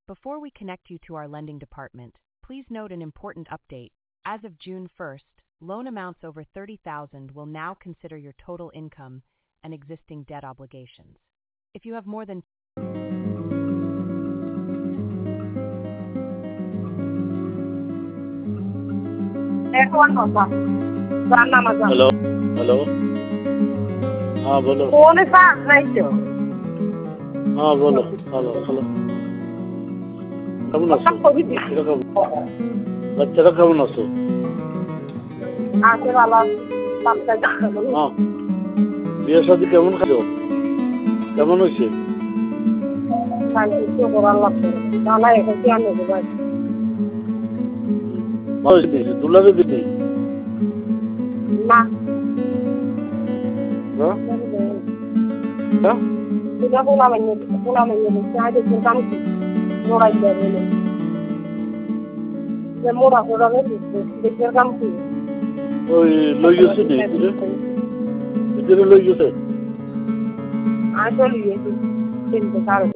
Before we connect you to our lending department, please note an important update. As of June 1st, loan amounts over $30,000 will now consider your total income and existing debt obligations. If you have more than hello hello हाँ बोलो phone साथ नहीं तो हाँ बोलो hello hello কেমন আছো কিরকম বাচ্চারা কেমন আছো আছে ভালো বাচ্চা হ্যাঁ বিয়ে শাদী কেমন খাচ্ছো কেমন হয়েছে কিছু করার লাগবে তাহলে এখন কি আনবো ভাই ভালো হয়েছে দুলারে দিদি না হ্যাঁ হ্যাঁ এটা বলা মানে চাইতে কাম কি মোড়াই যাবে যে মোড়া করে দেখতে কাম কি ওই লই গেছে নি এদের লই গেছে আসলে কিন্তু